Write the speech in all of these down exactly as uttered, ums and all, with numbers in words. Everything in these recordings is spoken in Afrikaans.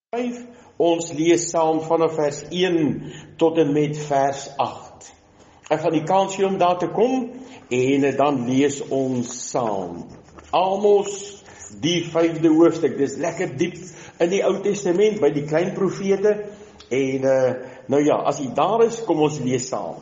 vyf, ons lees saam vanaf vers een tot en met vers agt. Ek gaan die kans gee om daar te kom en dan lees ons saam. Amos, die vyfde hoofstuk, dis lekker diep in die Ou Testament by die klein profete en uh, nou ja, as jy daar is, kom ons lees saam.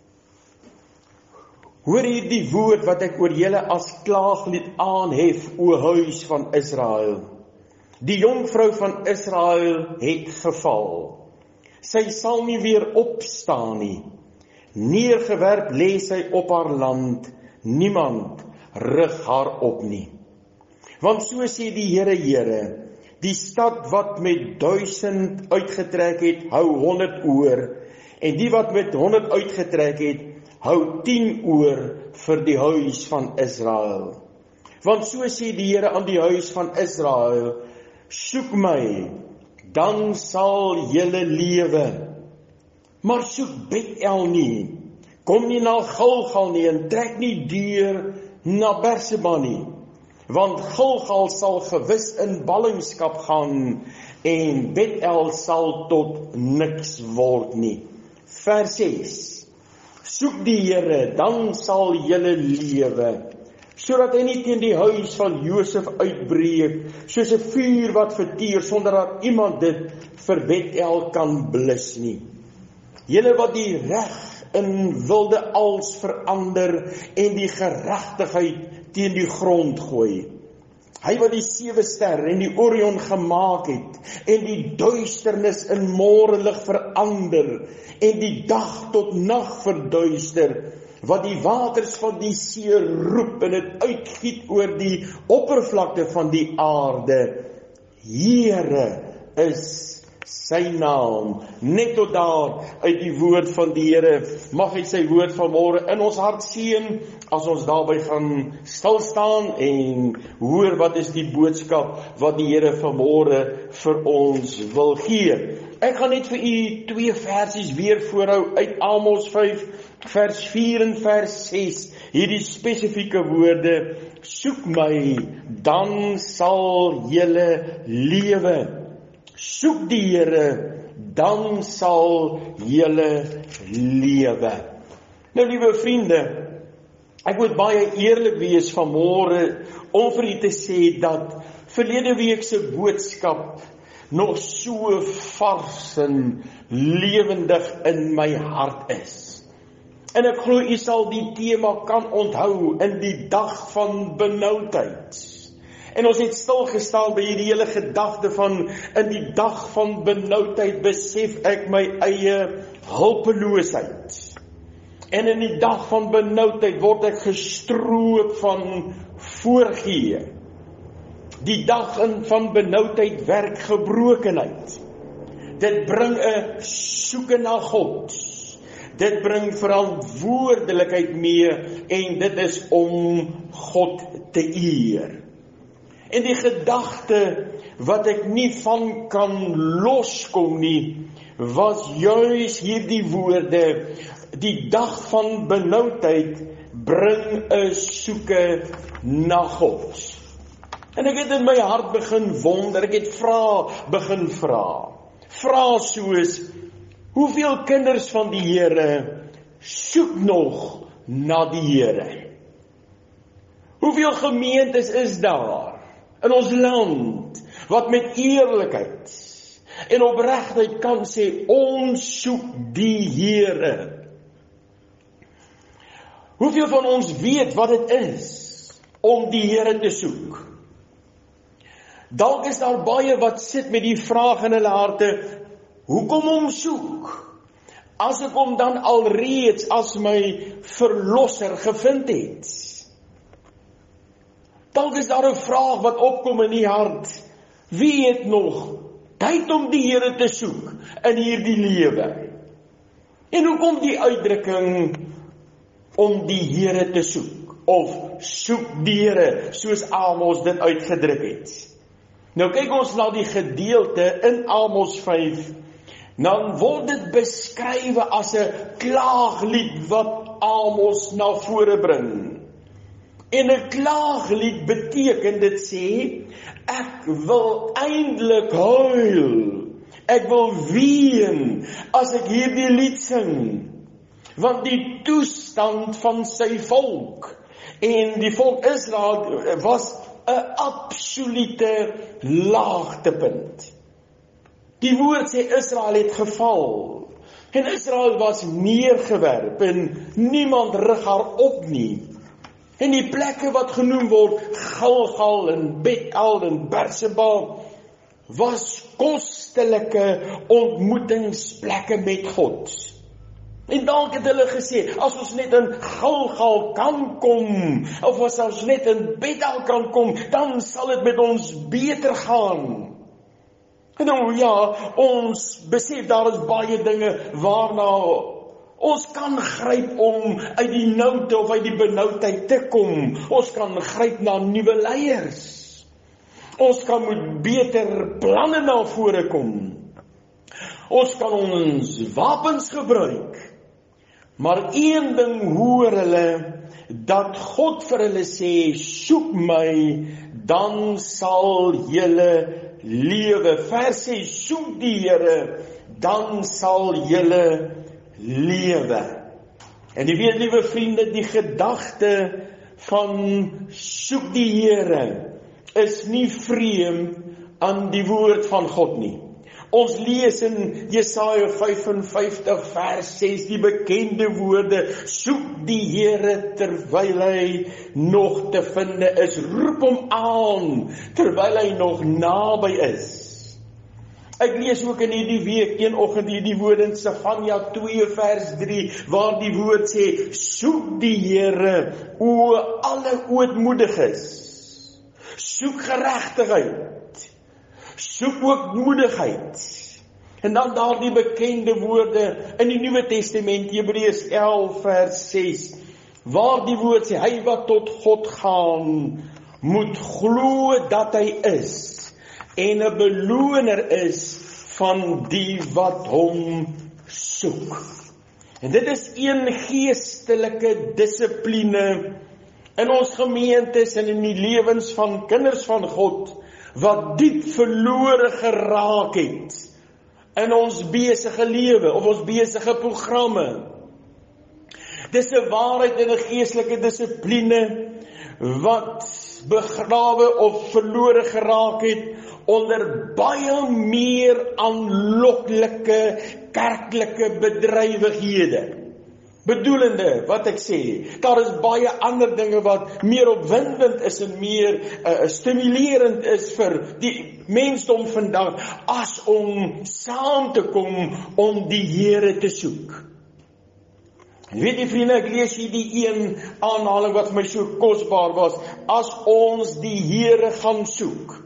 Hoor hier die woord wat ek oor julle as klaaglied aanhef, o huis van Israel. Die jonkvrou van Israel het geval. Sy sal nie weer opstaan nie. Neergewerp lê sy op haar land. Niemand rig haar op nie. Want so sê die Here, Here, die stad wat met duisend uitgetrek het, hou honderd oor, en die wat met honderd uitgetrek het, hou tien oor vir die huis van Israel. Want so sê die Here aan die huis van Israel, soek my, dan sal julle lewe. Maar soek Bethel nie, kom nie na Gilgal nie, en trek nie deur na Berseba nie, want Gilgal sal gewis in ballingskap gaan, en Bethel sal tot niks word nie. Vers ses, soek die Here, dan sal julle lewe, sodat hy nie teen die huis van Josef uitbreek, soos 'n vuur wat verteer, sonder dat iemand dit vir Bethel kan blus nie. Julle wat die reg in wilde als verander, en die geregtigheid teen die grond gooi. Hy wat die sewe ster en die Orion gemaak het, en die duisternis in môrelig verander, en die dag tot nag verduister, wat die waters van die see roep en het uitgiet oor die oppervlakte van die aarde. Here is sy naam. Net tot daar uit die woord van die Here. Mag hy sy woord vanmôre in ons hart seën, as ons daarby gaan stil staan en hoor wat is die boodskap wat die Here vanmôre vir ons wil gee. Ek gaan net vir u twee versies weer voorhou uit Amos vyf, vers vier en vers ses, hierdie spesifieke woorde, soek my, dan sal julle lewe. Soek die Here, dan sal julle lewe. Nou, liewe vriende, ek moet baie eerlik wees vanmôre om vir u te sê dat verlede week se boodskap nog so vars en lewendig in my hart is. En ek glo u sal die tema kan onthou in die dag van benoudheid. En ons het stilgestaan by hierdie hele gedagte van in die dag van benoudheid besef ek my eie hulpeloosheid. En in die dag van benoudheid word ek gestroop van voorgee. Die dag in van benoudheid werk gebrokenheid. Dit bring 'n soeke na God. Dit bring verantwoordelikheid mee en dit is om God te eer. En die gedagte wat ek nie van kan loskom nie, was juis hierdie woorde, die dag van benoudheid bring 'n soeke na God. En ek het in my hart begin wonder, ek het vra begin vra. Vra soos, hoeveel kinders van die Here soek nog na die Here? Hoeveel gemeentes is daar in ons land wat met eerlikheid en opregtheid kan sê, ons soek die Here? Hoeveel van ons weet wat dit is om die Here te soek? Dalk is daar baie wat sit met die vraag in hulle harte, hoekom hom soek? As ek hom dan alreeds as my verlosser gevind het. Dalk is daar 'n vraag wat opkom in die hart, wie het nog tyd om die Here te soek in hierdie lewe? En hoekom die uitdrukking om die Here te soek, of soek die Here, soos Amos dit uitgedruk het? Nou kyk ons na die gedeelte in Amos vyf, dan word dit beskrywe as 'n klaaglied wat Amos na vore bring. En 'n klaaglied beteken dit sê, ek wil eintlik huil Ek wil ween as ek hierdie lied sing, want die toestand van sy volk en die volk Israel was 'n absolute laagtepunt. Die woord sê Israel het geval en Israel was neergewerp en niemand rig haar op nie. En die plekke wat genoem word Gilgal en Bethel en Berseba was kostelike ontmoetingsplekke met God. En dalk het hulle gesê, as ons net in Gilgal kan kom, of as ons net in Bethel kan kom, dan sal dit met ons beter gaan. En nou ja, ons besef daar is baie dinge waarna ons kan gryp om uit die noute of uit die benoudheid te kom. Ons kan gryp na nuwe leiers. Ons kan met beter planne na vore kom. Ons kan ons wapens gebruik. Maar een ding hoor hulle, dat God vir hulle sê, soek my, dan sal julle lewe. Vers sê, soek die Here, dan sal julle lewe. En jy weet, liewe vriende, die gedagte van soek die Here is nie vreemd aan die woord van God nie. Ons lees in Jesaja vyf en vyftig vers ses die bekende woorde, soek die Here terwyl hy nog te vinde is, roep hom aan terwyl hy nog naby is. Ek lees ook in hierdie week, een oggend hierdie woord in Sefanja twee vers drie, waar die woord sê, soek die Here, o alle ootmoediges, soek geregtigheid, soek ook moedigheid. En dan daar die bekende woorde in die Nuwe Testament, Hebreërs elf vers ses, waar die woord sê, hy wat tot God gaan, moet glo dat hy is, en 'n beloner is van die wat hom soek. En dit is een geestelike dissipline in ons gemeentes en in die lewens van kinders van God, wat diep verlore geraak het in ons besige lewe, of ons besige programme. Dis 'n waarheid en 'n geestelike dissipline, wat begrawe of verlore geraak het, onder baie meer aanloklike, kerklike bedrywighede. Bedoelende, wat ek sê, daar is baie ander dinge wat meer opwindend is en meer uh, stimulerend is vir die mensdom vandag, as om saam te kom om die Here te soek. En weet die vriende, ek lees hier die een aanhaling wat vir my so kosbaar was, as ons die Here gaan soek.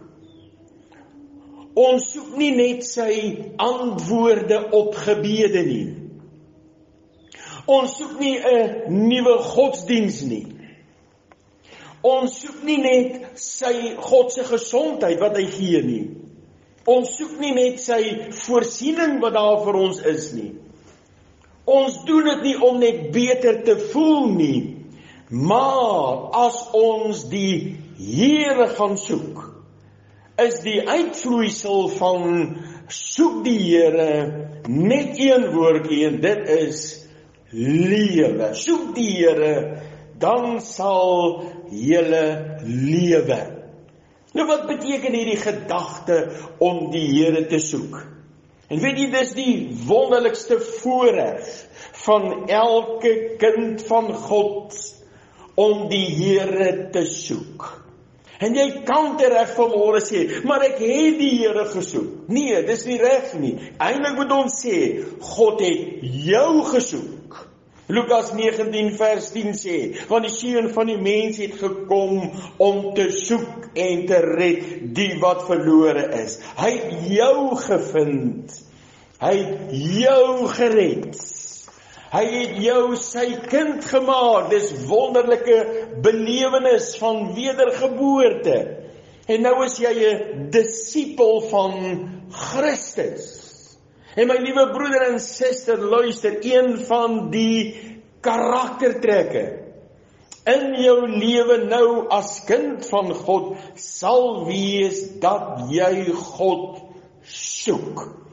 Ons soek nie net sy antwoorde op gebede nie. Ons soek nie 'n nuwe godsdiens nie. Ons soek nie net sy God se gesondheid wat hy gee nie. Ons soek nie net sy voorsiening wat daar vir ons is nie. Ons doen dit nie om net beter te voel nie, maar as ons die Here gaan soek, is die uitvloeisel van soek die Here net een woordjie, en dit is lewe. Soek die Here, dan sal julle lewe. Nou wat beteken hierdie gedagte om die Here te soek? En weet jy, dis die wonderlikste voorreg van elke kind van God om die Here te soek. En jy kan tereg vanmôre sê, maar ek het die Here gesoek. Nee, dis nie reg nie. Eintlik moet ons sê, God het jou gesoek. Lukas negentien vers tien sê, want die Seun van die mens het gekom om te soek en te red die wat verlore is. Hy het jou gevind. Hy het jou gered. Hy het jou sy kind gemaak. Dis wonderlike belewenis van wedergeboorte. En nou is jy 'n disipel van Christus. En my liewe broeder en suster, luister, een van die karaktertrekke in jou lewe nou as kind van God sal wees dat jy God soek.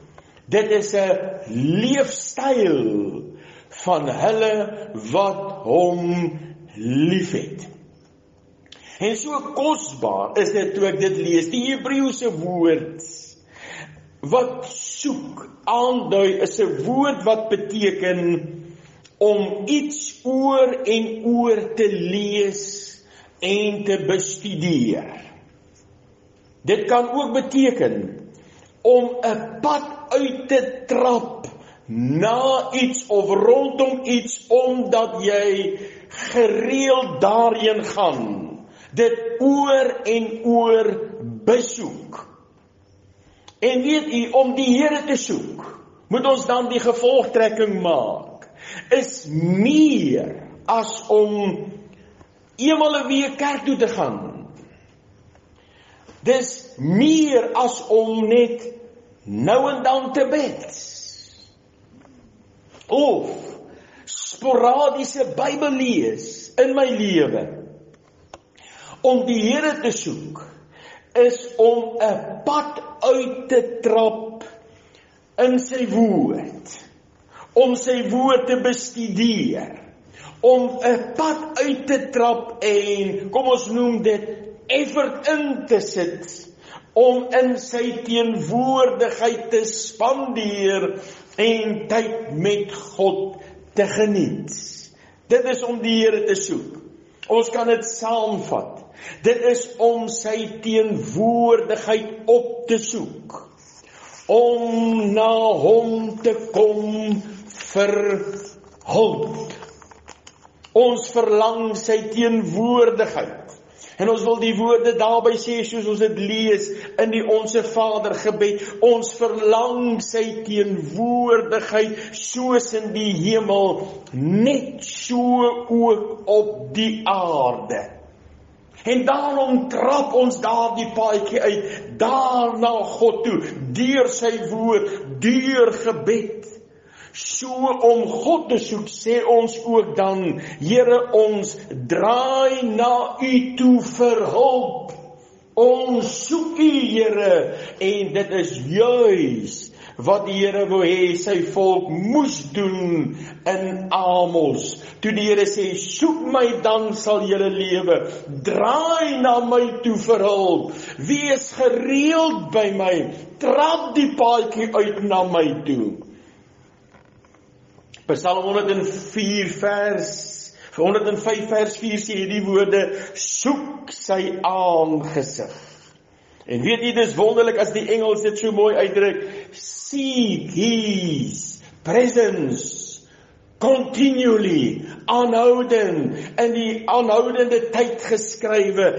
Dit is 'n leefstyl van hulle wat hom liefhet. En so kosbaar is dit toe ek dit lees, die Hebreëse woord wat soek, aandui, is 'n woord wat beteken om iets oor en oor te lees en te bestudeer. Dit kan ook beteken om 'n pad uit te trap na iets of rondom iets, omdat jy gereeld daarheen gaan. Dit oor en oor besoek. En weet u, om die Here te soek, moet ons dan die gevolgtrekking maak, is meer as om eenmal 'n week kerk toe te gaan. Dis meer as om net nou en dan te bid. Of sporadiese Bybel lees in my lewe. Om die Here te soek is om 'n pad uit te trap in sy woord. Om sy woord te bestudeer. Om 'n pad uit te trap en, kom ons noem dit, effort in te sit. Om in sy teenwoordigheid te spandeer en tyd met God te geniet. Dit is om die Here te soek. Ons kan dit saamvat. Dit is om sy teenwoordigheid op te soek. Om na hom te kom vir hulp. Ons verlang sy teenwoordigheid. En ons wil die woorde daarby sê, soos ons dit lees in die Onse Vader gebed. Ons verlang sy teenwoordigheid soos in die hemel, net so ook op die aarde. En daarom trap ons daar die paadjie uit, daar na God toe, deur sy woord, deur gebed. So om God te soek, sê ons ook dan, Here, ons draai na u toe vir hulp. Ons soek u, Here, en dit is juis wat die Here wou hê sy volk moes doen in Amos. Toe die Here sê, soek my, dan sal julle lewe. Draai na my toe vir hulp. Wees gereeld by my. Trap die paadjie uit na my toe. Psalm honderd en vier vers, honderd en vyf vers vier sê die woorde, soek sy aangesig. En weet jy, dis wonderlik as die Engels dit so mooi uitdruk, seek his presence continually, aanhouden, in die aanhoudende tyd geskrywe,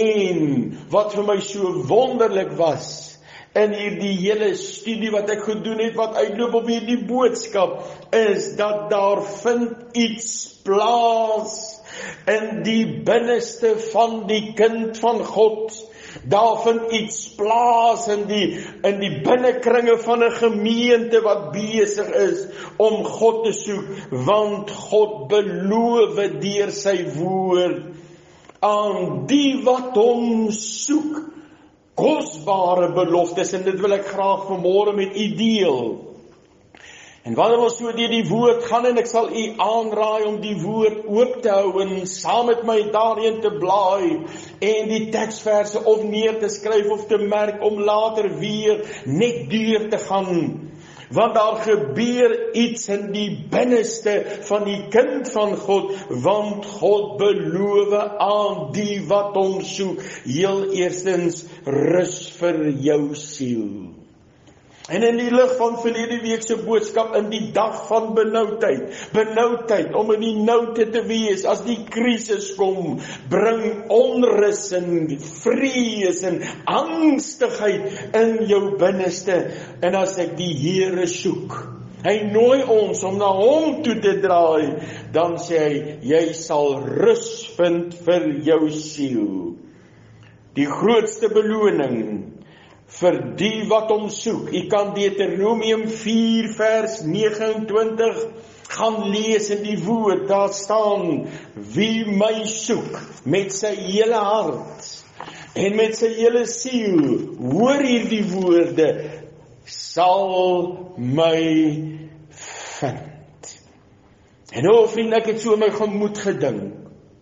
en wat vir my so wonderlik was, in hierdie hele studie wat ek gedoen het, wat uitloop op hierdie boodskap, is dat daar vind iets plaas in die binneste van die kind van God. Daar vind iets plaas in die, in die binnekringe van 'n gemeente wat besig is om God te soek, want God beloof deur sy woord aan die wat hom soek, kosbare beloftes, en dit wil ek graag vanmôre met u deel. En wanneer ons so deur die woord gaan, en ek sal u aanraai om die woord oop te hou en saam met my daarin te blaai en die teksverse of neer te skryf of te merk om later weer net deur te gaan. Want daar gebeur iets in die binneste van die kind van God, want God beloof aan die wat hom soek, heel eerstens rus vir jou siel. En in die lig van verlede week se boodskap, in die dag van benoudheid, benoudheid om in die noute te wees, as die krisis kom, bring onrus en vrees en angstigheid in jou binneste. En as ek die Here soek, hy nooi ons om na hom toe te draai, dan sê hy, jy sal rus vind vir jou siel. Die grootste beloning vir die wat hom soek. U kan Deuteronomium vier vers nege en twintig gaan lees in die woord. Daar staan, wie my soek met sy hele hart en met sy hele siel, hoor hierdie woorde, sal my vind. En o vriend, ek het so my gemoed gedink.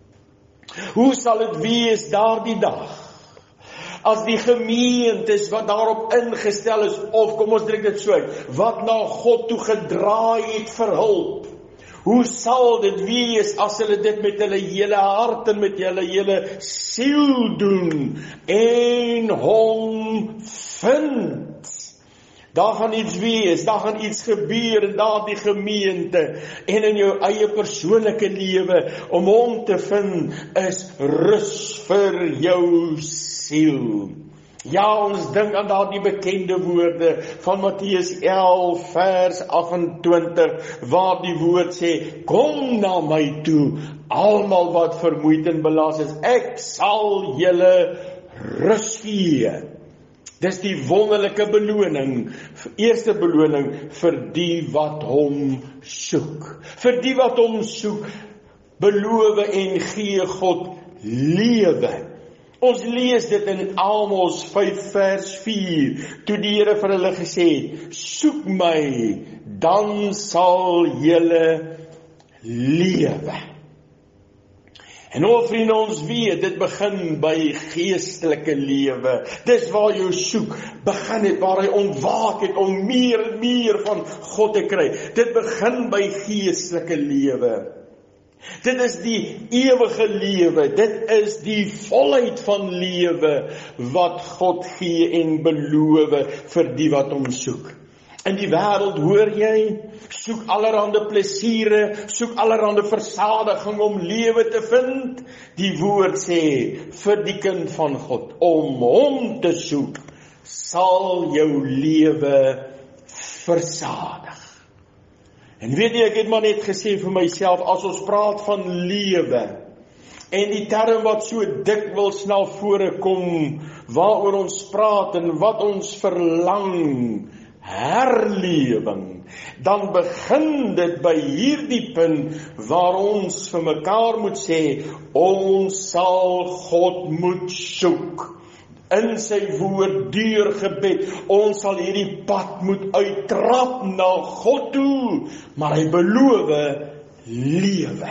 Hoe sal het wees daardie dag? As die gemeentes wat daarop ingestel is, of kom ons druk dit so uit, wat na God toe gedraai het vir hulp. Hoe sal dit wees as hulle dit met hulle hele hart en met hulle hele siel doen en hom vind? Daar gaan iets wees, daar gaan iets gebeur in daardie gemeente en in jou eie persoonlike lewe om hom te vind is rus vir jou siel. Ja, ons dink aan daardie bekende woorde van Matteus elf vers agt-en-twintig, waar die woord sê, kom na my toe, almal wat vermoeid en belas is, ek sal julle rus gee. Dis die wonderlike beloning, eerste beloning vir die wat hom soek. Vir die wat hom soek, beloof en gee God lewe. Ons lees dit in Amos vyf vers vier, toe die Here vir hulle gesê het, soek my, dan sal julle lewe. En o vriende, ons weet, dit begin by geestelike lewe. Dis waar jou soek begin het, waar hy ontwaak het om meer en meer van God te kry. Dit begin by geestelike lewe. Dit is die ewige lewe, dit is die volheid van lewe wat God gee en beloof vir die wat hom soek. In die wêreld, hoor jy, soek allerhande plesiere, soek allerhande versadiging om lewe te vind. Die woord sê, vir die kind van God, om hom te soek, sal jou lewe versadig. En weet jy, ek het maar net gesê vir myself, as ons praat van lewe, en die term wat so dikwels na vore kom, waaroor ons praat en wat ons verlang, herlewing, dan begin dit by hierdie punt, waar ons vir mekaar moet sê, ons sal God moet soek. In sy woord, deur gebed, ons sal hierdie pad moet uittrap na God toe, maar hy beloof lewe.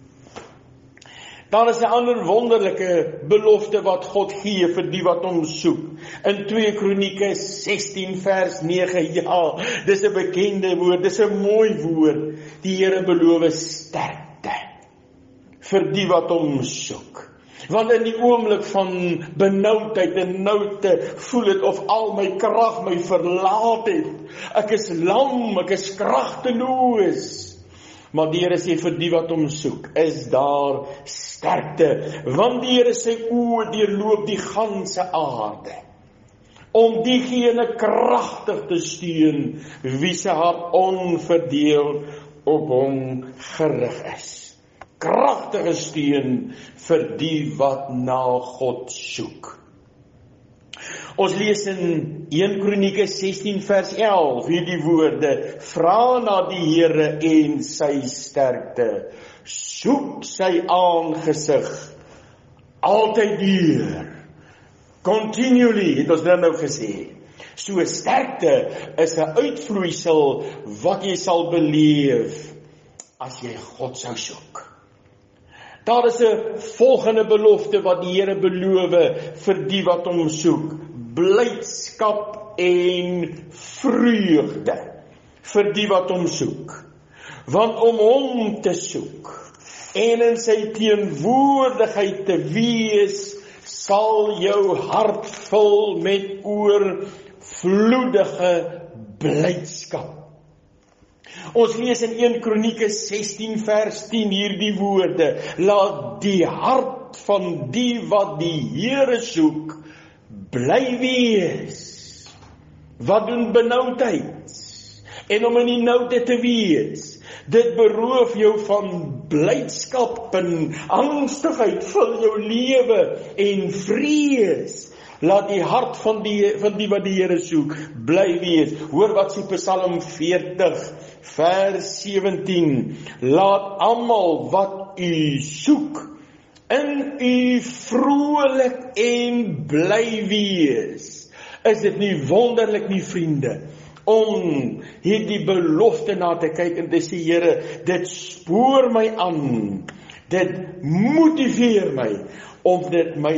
Daar is 'n ander wonderlike belofte wat God gee vir die wat hom soek. In twee Kronieke sestien vers nege, ja, dis 'n bekende woord, dis 'n mooi woord. Die Here beloof sterkte vir die wat hom soek. Want in die oomblik van benoudheid en noute voel het of al my krag my verlaat het. Ek is lam, ek is kragteloos. Maar die Here sê vir die wat hom soek, is daar sterkte. Want die Here sy oë deurloop die ganse aarde. Om diegene kragtig te steun, wie se hart onverdeel op hom gerig is. Kragtige steun vir die wat na God soek. Ons lees in een Kronieke sestien vers elf hierdie woorde, vra na die Here en sy sterkte, soek sy aangesig, altyd deur, continually, het ons nou gesê. So sterkte is 'n uitvloeisel wat jy sal beleef as jy God sou soek. Daar is 'n volgende belofte wat die Here beloof vir die wat hom soek. Blydskap en vreugde vir die wat hom soek. Want om hom te soek en in sy teenwoordigheid te wees, sal jou hart vul met oorvloedige blydskap. Ons lees in een Kronieke sestien vers tien hierdie woorde, laat die hart van die wat die Here soek, bly wees. Wat doen benoudheid? En om in die noude te wees, dit beroof jou van blydskap en angstigheid vir jou lewe en vrees. Laat die hart van die, van die wat die Here soek, bly wees. Hoor wat sê Psalm veertig, vers sewentien. Laat almal wat u soek, in u vrolik en bly wees. Is dit nie wonderlik nie, vriende? om hierdie belofte na te kyk en te sê, Here, dit spoor my aan, dit motiveer my, om dit my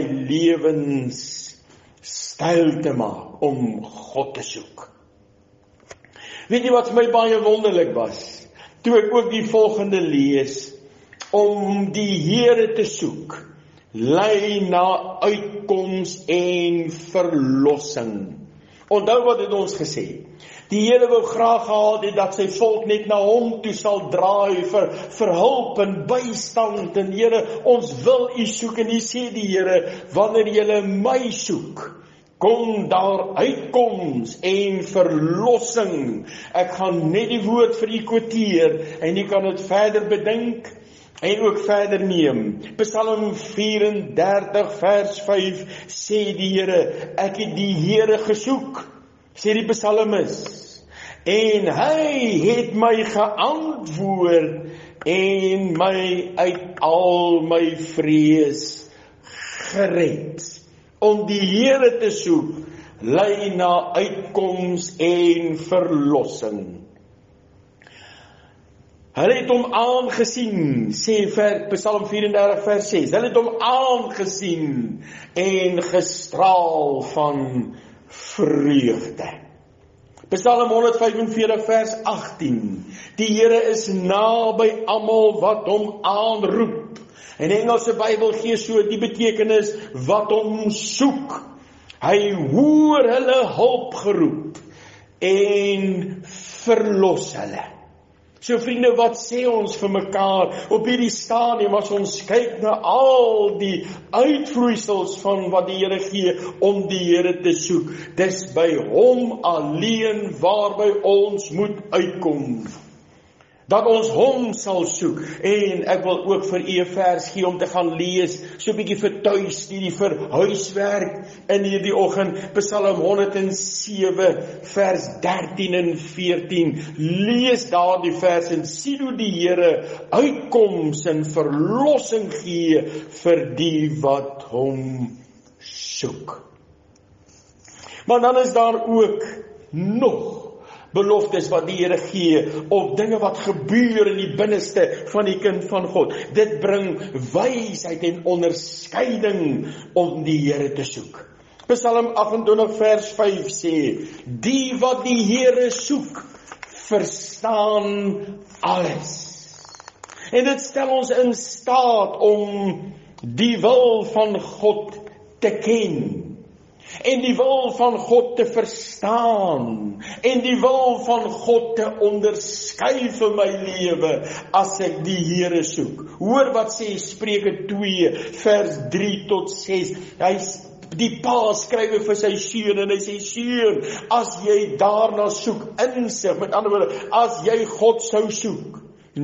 lewenstyl te maak, om God te soek. Weet jy wat vir my baie wonderlik was? Toe ek ook die volgende lees, om die Here te soek, lei na uitkoms en verlossing. Onthou wat het ons gesê? Die Here wou graag gehad het dat sy volk net na hom toe sal draai vir, vir hulp en bystand. En Here, ons wil U soek. En U sê die Here, wanneer julle my soek, kom daar uitkoms en verlossing. Ek gaan net die woord vir U quoteer en U kan dit verder bedink en ook verder neem. Psalm vyf-en-dertig vers vyf sê die Here, ek het die Here gesoek, sê die psalmis, en hy het my geantwoord en my uit al my vrees gered. Om die Here te soek, lei na uitkoms en verlossing. Hulle het hom aangesien, sê Psalm vyf-en-dertig vers ses, hulle het hom aangesien en gestraal van vreugde. Psalm honderd vyf-en-veertig vers agttien, die Here is naby almal wat hom aanroep. En die Engelse Bybel gee so die betekenis wat hom soek. Hy hoor hulle hulp geroep en verlos hulle. So vriende, wat sê ons vir mekaar op hierdie stadium as ons kyk na al die uitvloeisels van wat die Here gee om die Here te soek? Dis by hom alleen waarby ons moet uitkom. Dat ons hom sal soek. En ek wil ook vir u 'n vers gee om te gaan lees, so 'n bietjie vir tuisstudie, vir huiswerk in hierdie oggend. Psalm honderd en sewe vers dertien en veertien. Lees daardie vers en sien hoe die Here uitkoms en verlossing gee vir die wat hom soek. Maar dan is daar ook nog beloftes wat die Here gee, of dinge wat gebeur in die binneste van die kind van God. Dit bring wysheid en onderskeiding om die Here te soek. Psalm agt-en-twintig vers vyf sê, die wat die Here soek, verstaan alles. En dit stel ons in staat om die wil van God te ken. En die wil van God te verstaan, en die wil van God te onderskei vir my lewe, as ek die Here soek. Hoor wat sê Spreuke twee, vers drie tot ses, hy, die pa skryf vir sy seun, en hy sê, seun, as jy daarna soek, insig, met ander woorde, as jy God sou soek,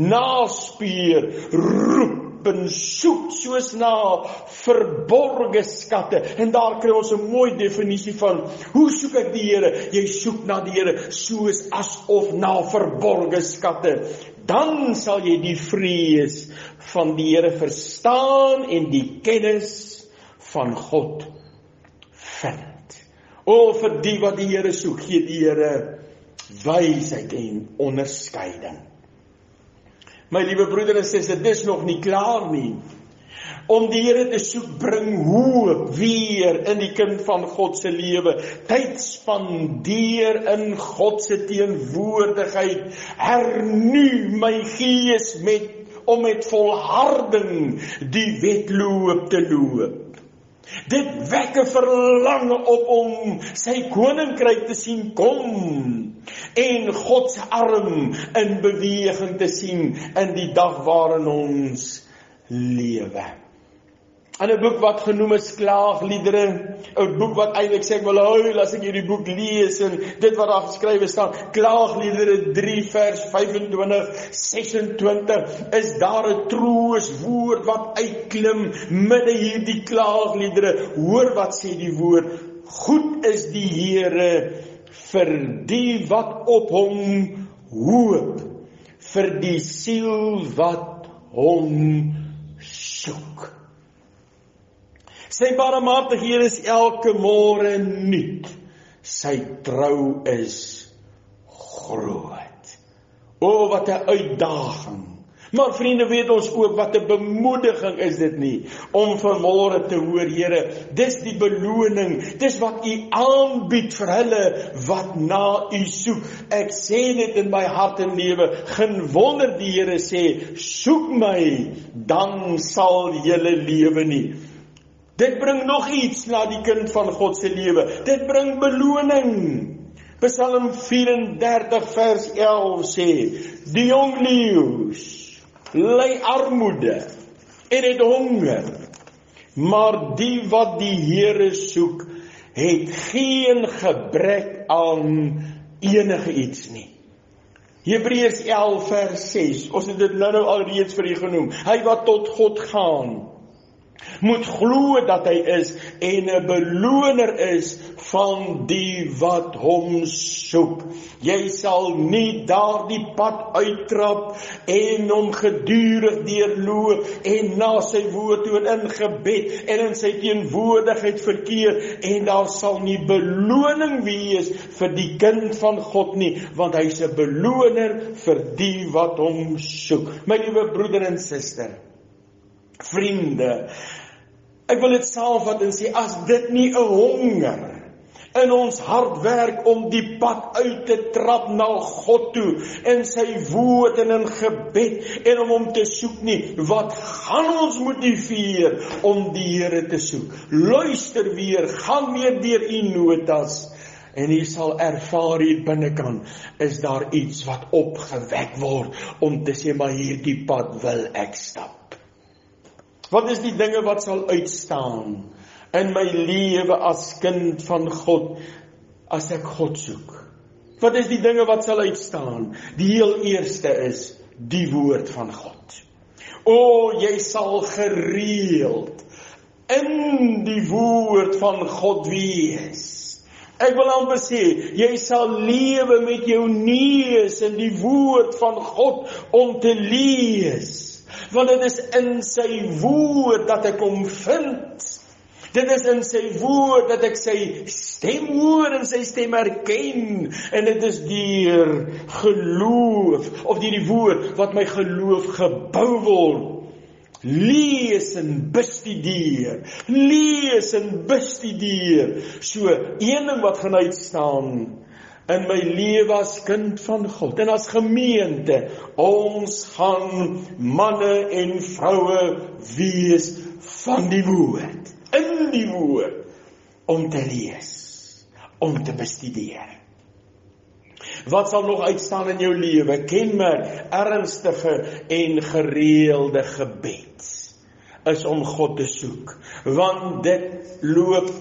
naspeur, roep, en soek soos na verborge skatte. En daar kry ons 'n mooi definisie van, hoe soek ek die Here? Jy soek na die Here soos asof na verborge skatte. Dan sal jy die vrees van die Here verstaan en die kennis van God vind. O, vir die wat die Here soek, gee die Here wysheid en onderskeiding. My liewe broeder en suster, dit is nog nie klaar nie. Om die Here te soek bring hoop weer in die kind van God se lewe. Tyd spandeer in God se teenwoordigheid. Hernu my gees met om met volharding die wedloop te loop. Dit wek 'n verlange op om sy koninkryk te sien kom en God se arm in beweging te sien in die dag waarin ons lewe. In 'n boek wat genoem is Klaagliedere, 'n boek wat eintlik sê ek wil huil as ek hierdie boek lees, en dit wat daar geskrywe staan, Klaagliedere drie vers vyf-en-twintig, ses-en-twintig, is daar 'n trooswoord wat uitklim midde hierdie klaagliedere. Hoor wat sê die woord: goed is die Here vir die wat op hom hoop, vir die siel wat hom soek. Sy barmhartigheid is elke môre nuut, sy trou is groot. O, wat 'n uitdaging. Maar vriende, weet ons ook wat 'n bemoediging is dit nie, om vanmôre te hoor, Here, dis die beloning, dis wat U aanbied vir hulle wat na U soek. Ek sê dit in my hart en lewe, geen wonder die Here sê, soek my, dan sal julle lewe nie. Dit bring nog iets na die kind van God se lewe, dit bring beloning. Psalm vyf-en-dertig vers elf sê, die jong leeu's ly armoede en het honger, maar die wat die Here soek, het geen gebrek aan enige iets nie. Hebreërs elf vers ses, ons het dit nou nou al reeds vir u genoem, hy wat tot God gaan, moet glo dat hy is en 'n beloner is van die wat hom soek. Jy sal nie daardie pad uittrap en hom gedurig deurloop en na sy woord toe in gebed en in sy teenwoordigheid verkeer en daar sal nie beloning wees vir die kind van God nie, want hy is 'n beloner vir die wat hom soek. My liewe broeder en suster, vriende, ek wil dit saamvat en sê, as dit nie 'n honger in ons hart werk om die pad uit te trap na God toe, in sy woord en in gebed, en om hom te soek nie, wat gaan ons motiveer om die Here te soek? Luister weer, gaan weer deur u notas, en u sal ervaar hier binnekant, is daar iets wat opgewek word, om te sê, maar hierdie pad wil ek stap. Wat is die dinge wat sal uitstaan in my lewe as kind van God, as ek God soek? Wat is die dinge wat sal uitstaan? Die heel eerste is die woord van God. O, jy sal gereeld in die woord van God wees. Ek wil amper sê, jy sal lewe met jou neus in die woord van God om te lees. Want dit is in sy woord dat ek hom vind. Dit is in sy woord dat ek sy stem hoor en sy stem herken. En dit is deur geloof, of deur die woord, wat my geloof gebou word. Lees en bestudeer. Lees en bestudeer. So, een ding wat gaan uitstaan in my lewe as kind van God, en as gemeente, ons gaan manne en vroue wees van die woord, in die woord, om te lees, om te bestudeer. Wat sal nog uitstaan in jou lewe? Kenmerk ernstige en gereelde gebed is om God te soek, want dit loop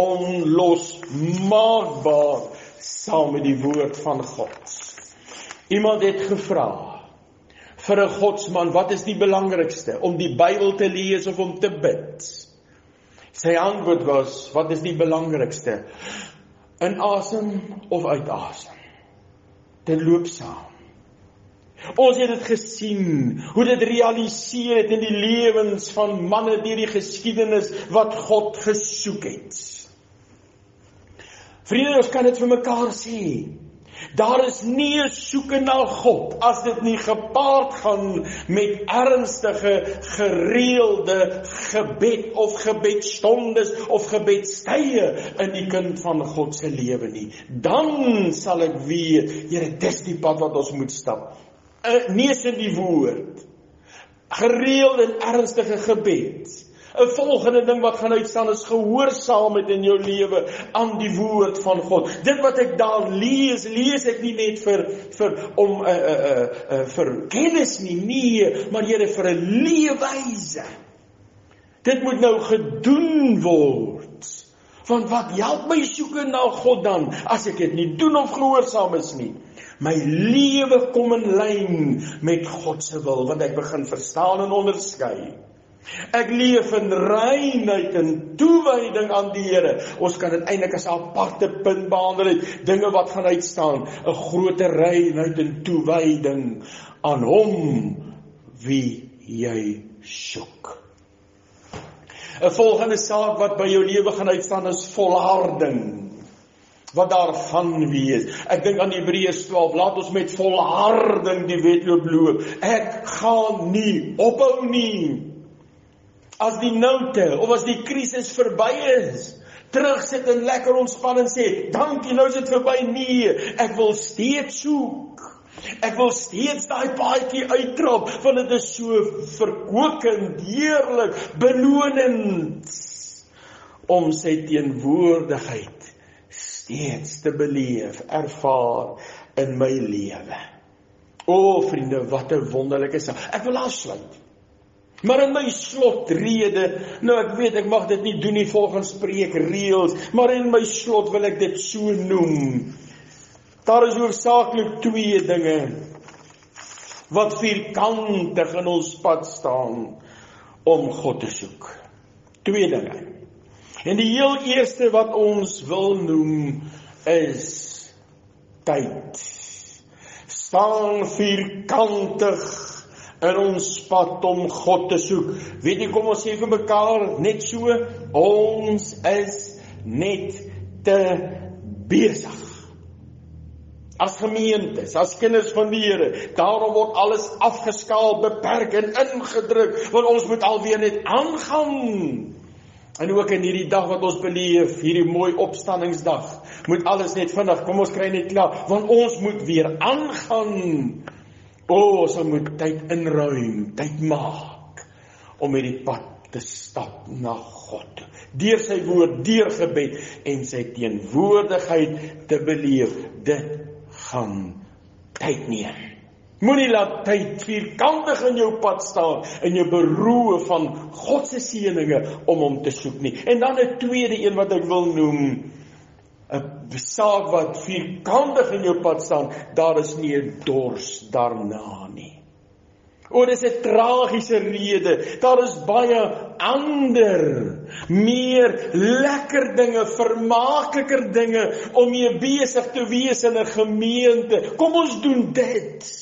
onlosmaakbaar saam met die woord van God. Iemand het gevra vir 'n godsman, wat is die belangrikste, om die Bybel te lees of om te bid? Sy antwoord was, wat is die belangrikste? In asem of uit asem? Dit loop saam. Ons het dit gesien, hoe dit realiseer het in die lewens van manne deur die geskiedenis wat God gesoek het. Vriende, ons kan dit vir mekaar sê. Daar is nie 'n soeke na God as dit nie gepaard gaan met ernstige, gereelde gebed of gebedstondes of gebedstye in die kind van God se lewe nie. Dan sal ek weet, Here, dis die pad wat ons moet stap. Neus in die woord. Gereelde en ernstige gebed. 'n volgende ding wat gaan uitstaan is gehoorsaamheid in jou lewe aan die woord van God. Dit wat ek daar lees, lees ek nie net vir vir om uh, uh, uh, uh, vir kennis nie, nee, maar Here, vir 'n leefwyse. Dit moet nou gedoen word. Want wat help my soeke na God dan as ek dit nie doen of gehoorsaam is nie? My lewe kom in lyn met God se wil, want ek begin verstaan en onderskei. Ek leef in reinheid en toewyding aan die Here. Ons kan dit eintlik as 'n aparte punt behandel, dinge wat gaan uitstaan, 'n groter reinheid en toewyding aan hom wie jy soek. 'n Volgende saak wat by jou lewe gaan uitstaan is volharding. wat daar gaan wees. Ek dink aan Hebreërs twaalf, laat ons met volharding die wedloop loop. Ek gaan nie ophou nie. As die noute, of as die krisis verby is, terugsit en lekker ontspan en sê, dankie, nou is dit verby. Nee, ek wil steeds soek. Ek wil steeds daai paadjie uittrap, want dit is so verkwikkend, heerlik, belonend, om sy teenwoordigheid steeds te beleef, ervaar in my lewe. O vriende, wat 'n wonderlike saak. Ek wil afsluit. Maar in my slotrede, nou ek weet ek mag dit nie doen nie volgens preekreëls, maar in my slot wil ek dit so noem. Daar is hoofsaaklik twee dinge wat vierkantig in ons pad staan om God te soek. Twee dinge. En die heel eerste wat ons wil noem is tyd. Staan vierkantig in ons pad om God te soek. Weet jy, kom ons sê vir mekaar net so, ons is net te besig. As gemeentes, as kinders van die Here, daarom word alles afgeskaal, beperk en ingedruk, want ons moet alweer net aangaan. En ook in hierdie dag wat ons beleef, hierdie mooi opstandingsdag, moet alles net vinnig, kom ons kry net klaar, want ons moet weer aangaan. O, ons moet tyd inruim, tyd maak, om hierdie pad te stap na God. Deur sy woord, deur gebed, en sy teenwoordigheid te beleef, dit gaan tyd neem. Moenie laat tyd vierkantig in jou pad staan, in jou beroof van God se seëninge, om hom te soek nie. En dan 'n tweede een wat ek wil noem, 'n saak wat vierkantig in jou pad staan, daar is nie 'n dors daarna nie. O, dis 'n tragiese rede, daar is baie ander, meer lekker dinge, vermaakliker dinge, om mee besig te wees in 'n gemeente. Kom ons doen dit.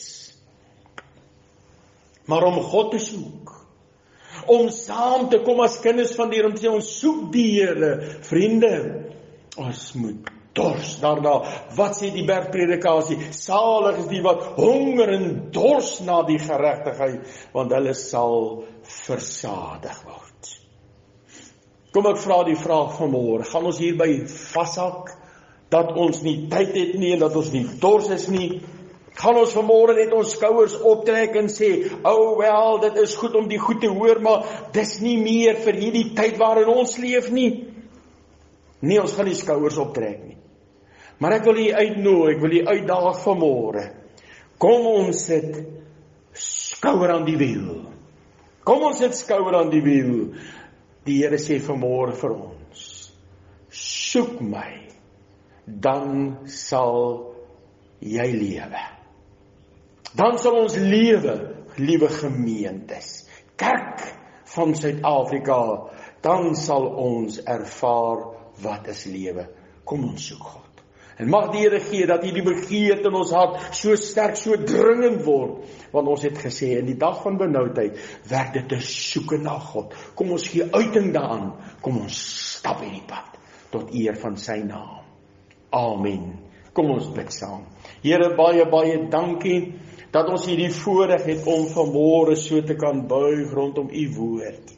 Maar om God te soek, om saam te kom as kinders van die Here, om te sê, ons soek die Here, vriende, ons moet dors daarna. Wat sê die bergpredikasie? Salig is die wat honger en dors na die geregtigheid, want hulle sal versadig word. Kom ek vra die vraag vanmôre, gaan ons hierby vashak, dat ons nie tyd het nie, en dat ons nie dors is nie? Gaan ons vanmôre net ons skouers optrek en sê, oh wel, dit is goed om die goed te hoor, maar dis nie meer vir hierdie tyd waarin ons leef nie. Nee, ons gaan die skouers optrek nie. Maar ek wil u uitnooi, ek wil u uitdaag vanmôre. Kom ons sit skouer aan die wiel. Kom ons sit skouer aan die wiel. Die Here sê vanmôre vir ons, soek my, dan sal jy lewe. Dan sal ons lewe, liewe gemeentes, kerk van Suid-Afrika, dan sal ons ervaar wat is lewe. Kom ons soek God. En mag die Here gee dat hierdie begeerte in ons hart so sterk, so dringend word, want ons het gesê, in die dag van benoudheid, werk dit te soek na God. Kom ons gee uiting daaraan, kom ons stap hierdie pad, tot eer van sy naam. Amen. Kom ons bid saam. Here, baie, baie dankie, dat ons hierdie voorreg het om vanmôre so te kan buig rondom u woord.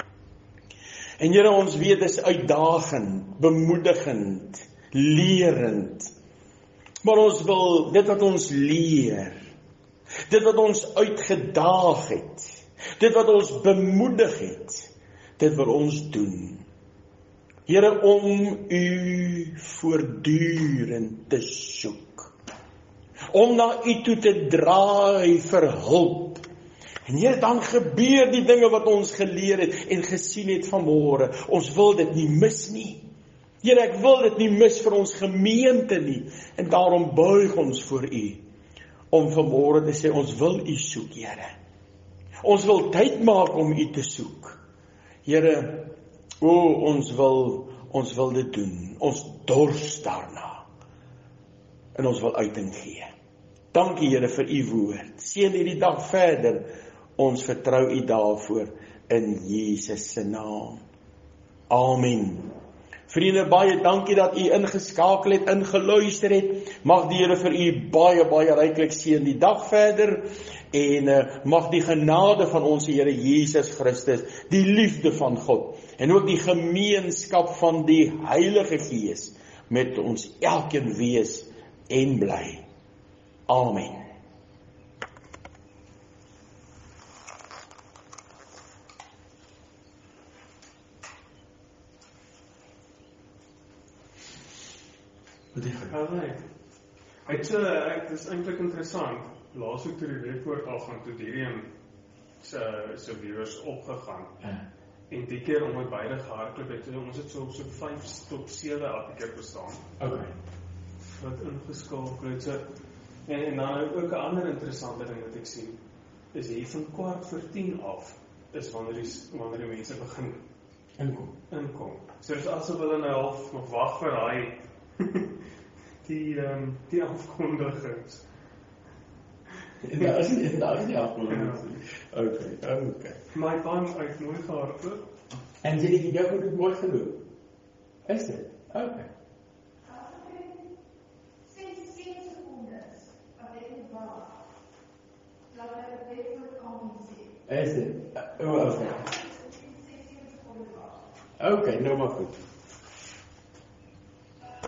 En Here, ons weet dis uitdagend, bemoedigend, lerend. Maar ons wil dit wat ons leer, dit wat ons uitgedaag het, dit wat ons bemoedig het, dit wil ons doen. Here, om u voortdurend te soek, om na u toe te draai vir hulp. En Here, dan gebeur die dinge wat ons geleer het en gesien het vanmôre. Ons wil dit nie mis nie. Here, ek wil dit nie mis vir ons gemeente nie. En daarom buig ons voor u, om vanmôre te sê, ons wil u soek, Here. Ons wil tyd maak om u te soek. Here, o, ons wil, ons wil dit doen. Ons dors daarna. En ons wil uiting gee. Dankie, Here, vir u woord. Seën hierdie dag verder. Ons vertrou u daarvoor in Jesus se naam. Amen. Vriende, baie dankie dat u ingeskakel het, ingeluister het. Mag die Here vir u baie, baie ryklik seën die dag verder. En uh, mag die genade van ons Here Jesus Christus, die liefde van God, en ook die gemeenskap van die Heilige Gees met ons elkeen wees en bly. Amen. Alright. Hy so, dit is eintlik interessant. Laasweek toe die weekwoord al van Tuderium se se viewers opgegaan. Ja. En die keer om het beide gehardloop het, ons het so op so vyf tot sewe elke keer bestaan. Okay. Wat ingeskakel het. So, en, en dan ook 'n ander interessante ding wat ek sien, is hier van kwart voor tien af, is wanneer die, wanneer die mense begin inkom. inkom. So dit is asof hulle nou half nog wag vir daai die um, die afkondigings. En daar is nie, daar is nie afkondigings. Okay, okay. My time uit mooi gehardloop. En sê die jou goed het mooi geloop? Is dit? Okay. Is dit? Oh, okay. Okay, nou maar goed.